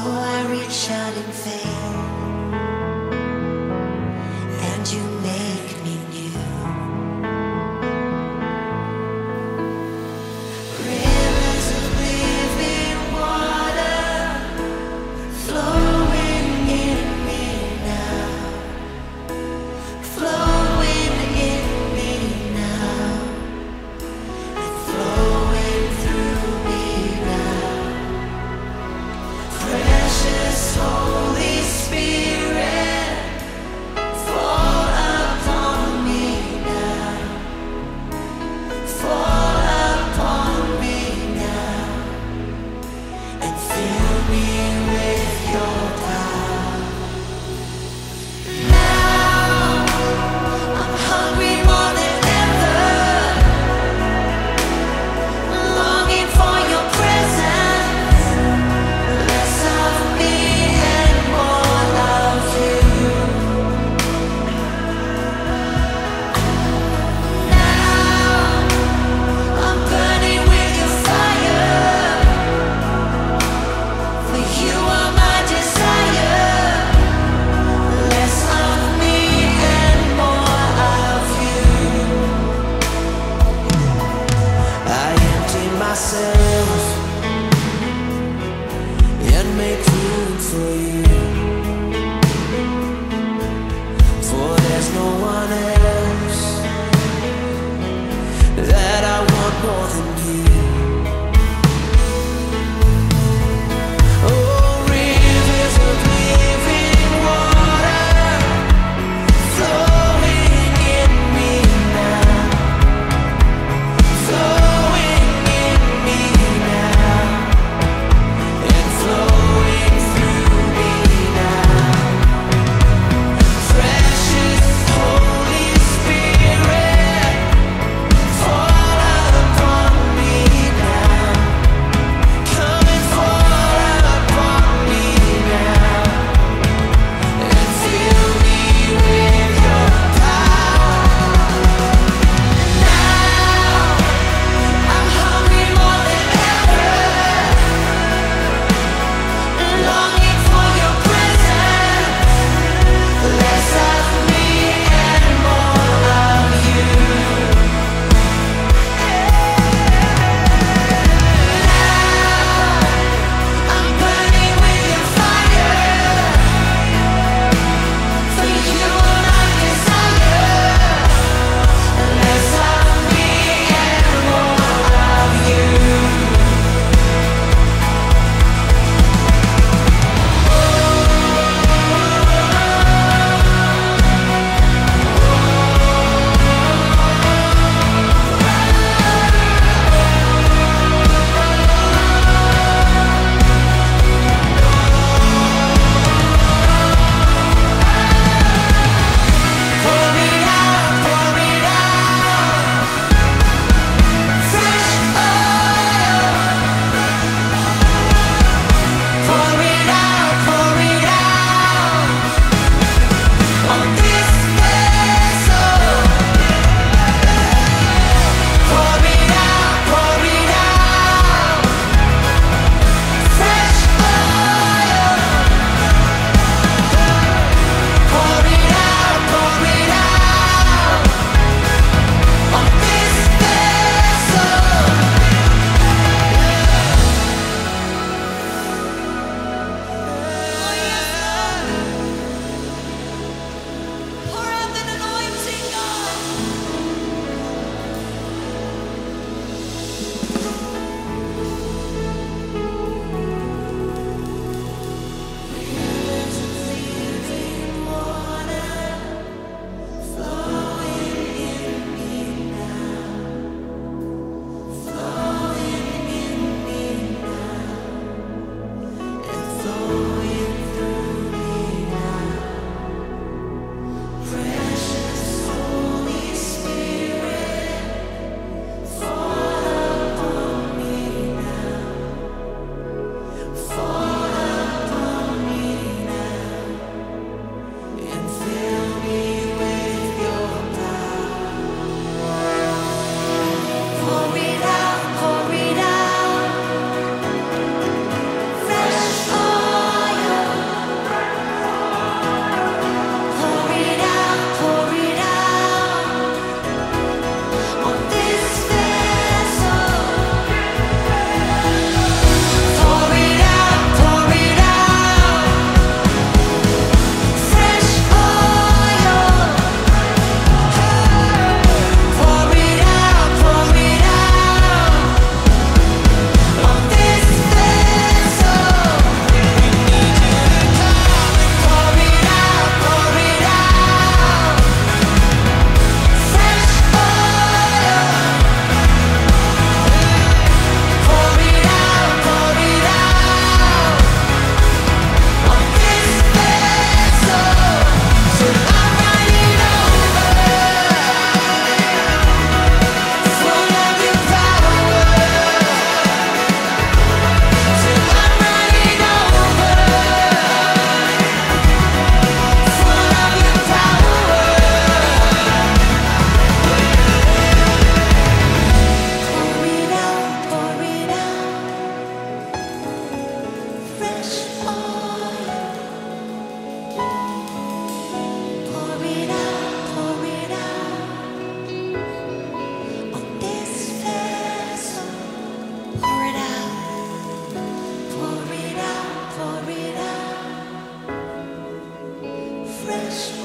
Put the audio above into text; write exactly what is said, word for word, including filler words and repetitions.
I reach out in faith, and you make me new. Rivers of living water flowing in me now, flowing in me now, and flowing through me now. Precious Holy Spirit, fall upon me now, fall upon me now, and fill me with your power. Now I'm hungry more than ever, longing for your presence. Less of me and more of you. Now I'm burning with your fire, for you are my desire. Less of me and more of you. I empty myself and make room for you, for there's no one else that I want more than you. Oh, rivers of living water flowing in me now, flowing in me now, and flowing fresh